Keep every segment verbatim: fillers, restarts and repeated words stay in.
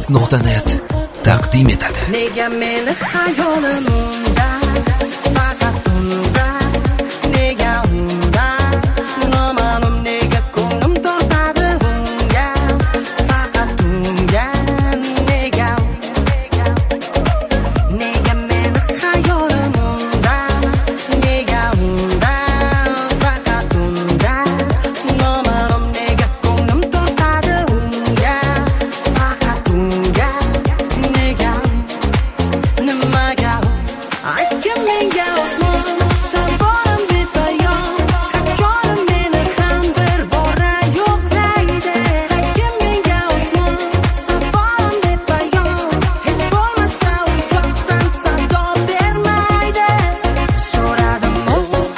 nuqta net taqdim etadi. Nega meni xayolimda faqat unda, nega unda noma'lum, nega ko'nglim tortadi unga, faqat unga, nega nega meni xayolimda, nega unda faqat unda noma'lum, nega ko'nglim tortadi unga, faqat unga, nega nimaga aytgin menga osmon savolim bepoyon, qachon meni ham bir bora yo'qlaydi. Aytgin menga osmon savolim bepoyon, hech bo'lmasa uzoqdan sado bermaydi. So'radim u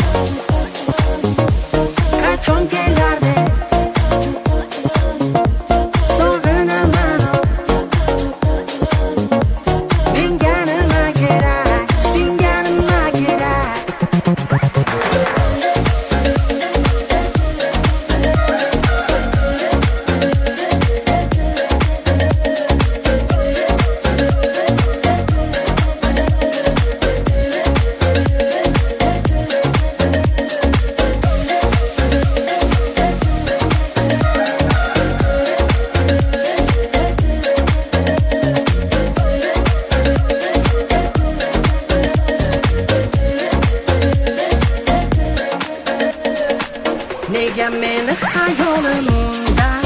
qachon kelardi, sog'inaman menga nima kerak, senga nima kerak. Nega meni xayolimda